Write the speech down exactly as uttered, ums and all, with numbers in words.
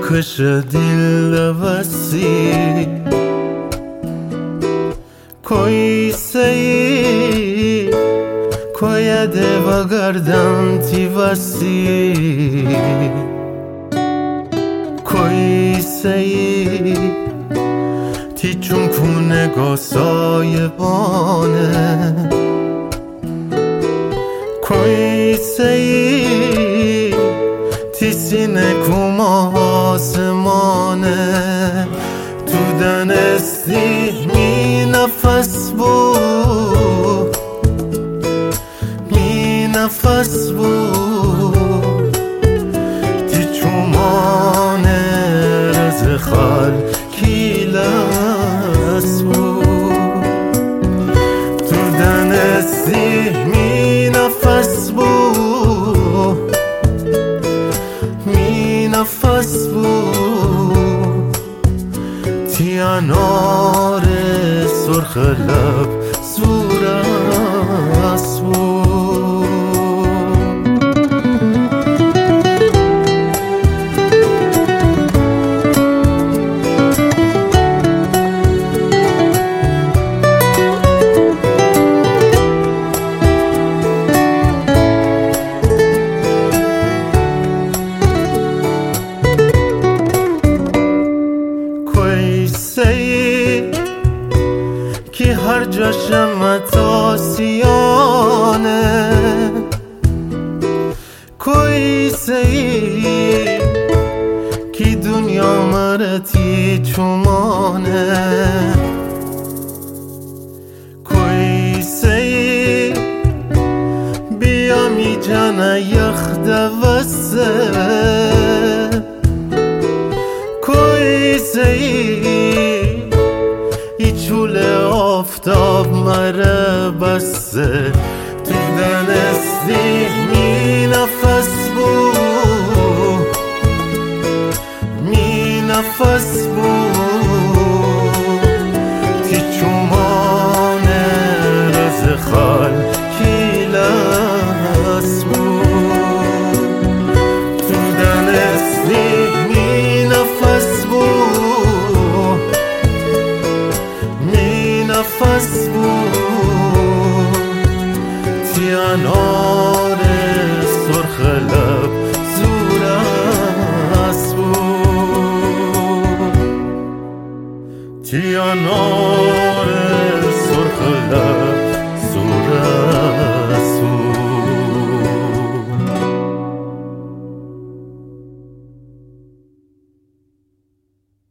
کش دل وسی کوئی سی کوی دو گردن تی وسی کوئی سی تی چون کونه گسای بانه کوئی سی تی سینه کما آسمانه تو دنستی می نفس بود می نفس بود تی چومانه رز خال کیلس بود تو دنستی می نفس بود می نفس بود تی انار سرخ لب زورست بود کی هر جاشم تاسیانه کوئی سی کی دنیا مرتی چومانه کوئی سی بیا می جانه یخ دوسته کوئی سی چول آفتاب مره بسته تو دنستی می نفس بود می نفس بود تی چومانه رز خال کیلس بود تو دنستی می نفس بود نفس بود تی انار سرخ لب زورست بود تی انار سرخ لب